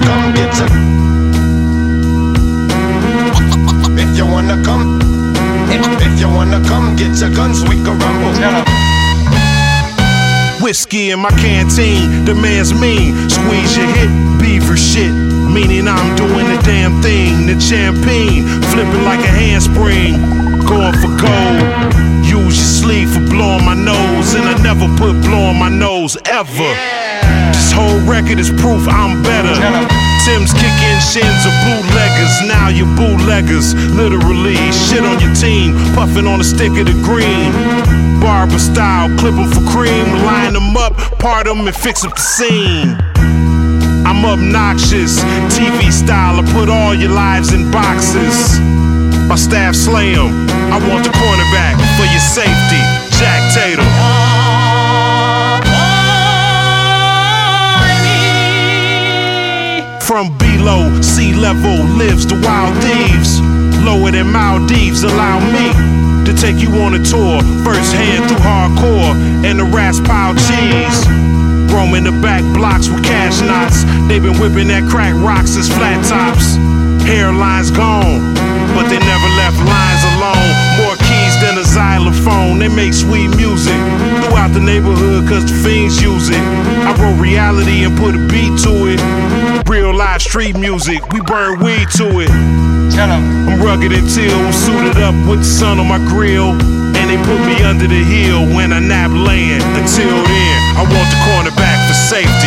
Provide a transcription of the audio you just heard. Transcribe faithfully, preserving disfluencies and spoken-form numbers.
come, get your. If you wanna come, if you wanna come, get your guns, we can rumble. Whiskey in my canteen, the man's mean. Squeeze your hit, beaver shit. Meaning I'm doing the damn thing. The champagne, flipping like a handspring. Going for gold. Use your sleeve for blowing my nose. And I never put blowing my nose ever. This whole record is proof I'm better. Tim's kicking shins of bootleggers. Now you're bootleggers. Literally, shit on your team. Puffing on a stick of the green. Barber style, clip them for cream. Line them up, part them and fix up the scene. I'm obnoxious, T V style. I put all your lives in boxes. My staff slay 'em. I want the cornerback for your safety. Jack Tatum. From below sea level lives the wild thieves. Lower than Maldives, allow me to take you on a tour. First hand through hardcore and the rats pile cheese. Roaming the back blocks with cash knots. They been whipping that crack rocks as flat tops. Hairlines gone, but they never left lines alone. More keys than a xylophone. They make sweet music throughout the neighborhood cause the fiends use it. I wrote reality and put a beat to it. Real live street music, we burn weed to it. I'm rugged until I'm suited up with the sun on my grill. And they put me under the hill when I nap land. Until then, I want the cornerback for safety.